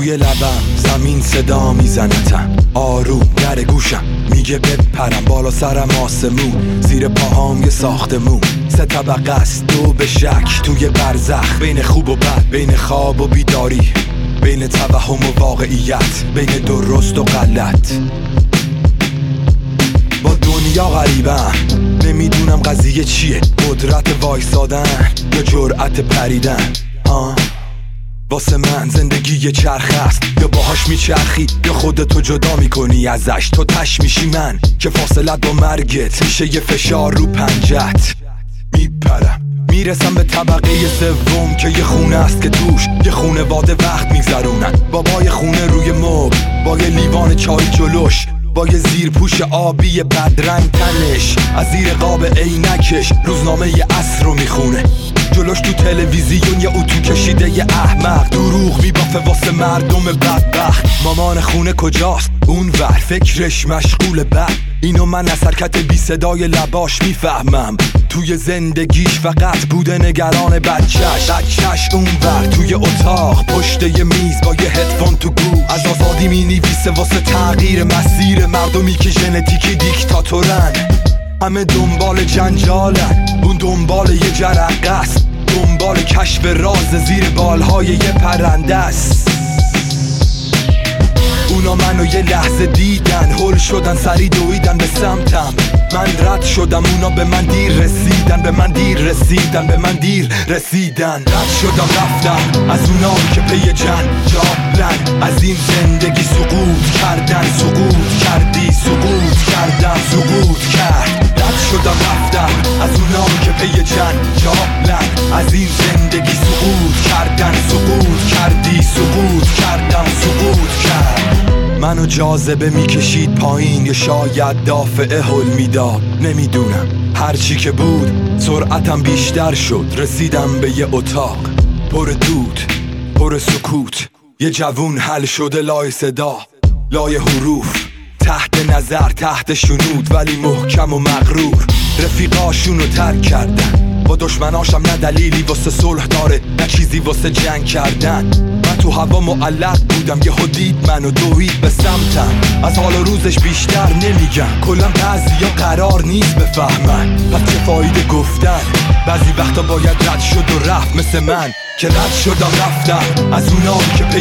روی لبم زمین صدا میزنتم، آروم در گوشم میگه بپرم، بالا سرم آسمون، زیر پاهام یه ساختمون، 3 طبقه است، 2 به شک توی برزخ، بین خوب و بد، بین خواب و بیداری، بین توهم و واقعیت، بین درست و غلط. با دنیا غریبم، نمیدونم قضیه چیه، قدرت وایسادن یا جرأت پریدن. واسه من زندگی یه چرخ است، یا باهاش میچرخی یا خودتو جدا میکنی ازش. تو تش میشی من که فاصلت با مرگت میشه یه فشار رو پنجت. میپرم میرسم به طبقه 3 که یه خونه است که توش یه خونواده وقت میگذرونن. بابای خونه روی مبل با یه لیوان چای جلوش، با یه زیر پوش آبی بدرنگ تنش، از زیر قاب عینکش روزنامه ی عصر رو میخونه. جلوش تو تلویزیون یه اتو کشیده یه احمق، دروغ میبافه واسه مردم بدبخت. مامان خونه کجاست؟ اون ور فکرش مشغول بد. اینو من از حرکت بی صدای لباش میفهمم. توی زندگیش فقط بوده نگران بچهش اون ور توی اتاق پشت یه میز با یه هدفون تو گوش، از آزادی مینویسه واسه تغییر مسیر مردمی که ژنتیکی دیکتاتورن. همه دنبال جنجالن، اون دنبال یه جرقه است، دنبال کشف راز زیر بالهای یه پرنده است. اونا منو یه لحظه دیدن، هل شدن سری دویدن به سمتم. من رد شدم، اونا به من دیر رسیدن، به من دیر رسیدن، به من دیر رسیدن. رد شدم رفتم از اونا که پی جنجالن، از این زندگی سقوط کردن، سقوط کردی، سقوط کردم، سقوط کرد. رد شدم رفتم از اونا که پی جنجالن، از این زندگی سقوط کردن، سقوط کردی، سقوط کردم، سقوط کرد. منو جاذبه میکشید پایین، یا شاید دافعه هل میداد، نمیدونم. هرچی که بود سرعتم بیشتر شد، رسیدم به یه اتاق پر دود، پر سکوت. یه جوون حل شده لای صدا، لای حروف، تحت نظر، تحت شنود، ولی محکم و مغرور. رفیقاشونو ترک کردن، با دشمناشم نه دلیلی واسه صلح داره، نه چیزی واسه جنگ کردن. من تو هوا معلق بودم، یهو دید منو دوید به سمتم. از حال و روزش بیشتر نمیگم، کلا بعضیا قرار نیست بفهمن، پس چه فایده گفتن؟ بعضی وقتا باید رد شد و رفت، مثل من که رد شدم رفتم از اونا که پی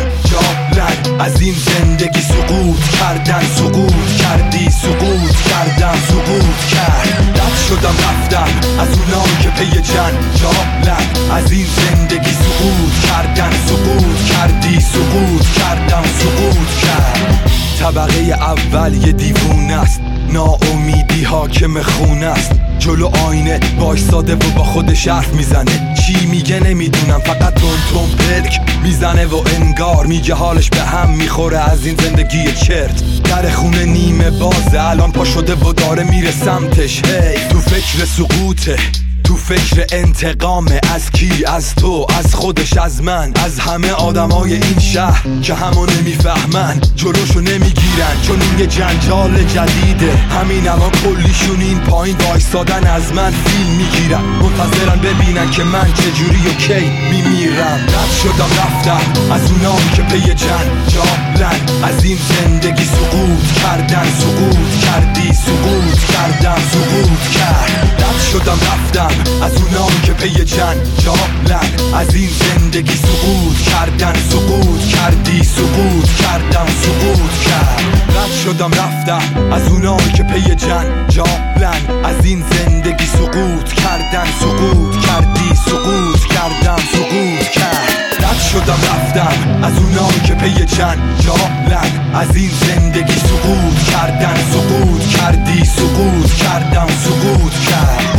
جنجالن، از این زندگی سقوط کردن، سقوط کردی، سقوط کردم، سقوط کرد. رد شدم رفتم از اونا که پی جنجالن، از این زندگی سقوط کردن، سقوط کردی، سقوط کردم، سقوط کرد. طبقه اول یه دیوونه است، ناامیدی حاکم خونه است. جلو آینه وایساده و با خودش حرف میزنه، چی میگه نمیدونم، فقط تون پلک میزنه و انگار میگه حالش به هم میخوره از این زندگی چرت. در خونه نیمه بازه، الان پا شده و داره میره سمتش. هی تو فکر سقوطه، تو فکر انتقامه. از کی؟ از تو، از خودش، از من، از همه آدمای این شهر که همو نمیفهمن، جلوشو نمیگیرن، چون این یه جنجال جدیده. همین الان کلیشون این پایین وایسادن، از من فیلم میگیرن، منتظرن ببینن که من چجوری و کی میمیرم. رد شدم رفتم از اونا که پی جنجالن، از این زندگی سقوط کردن، سقوط کردی، سقوط کردم، سقوط کرد. رد شدم رفتم از اونا که پی جنجالن، از این زندگی سقوط کردن، سقوط کردی، سقوط کردم، سقوط کرد. رد شدم رفتم از اونا که پی جنجالن، از این زندگی سقوط کردن، سقوط کردی، سقوط کردم، سقوط کرد. رد شدم رفتم از اونا که پی جنجالن، از این زندگی سقوط کردن، سقوط کردی، سقوط کردم، سقوط کرد.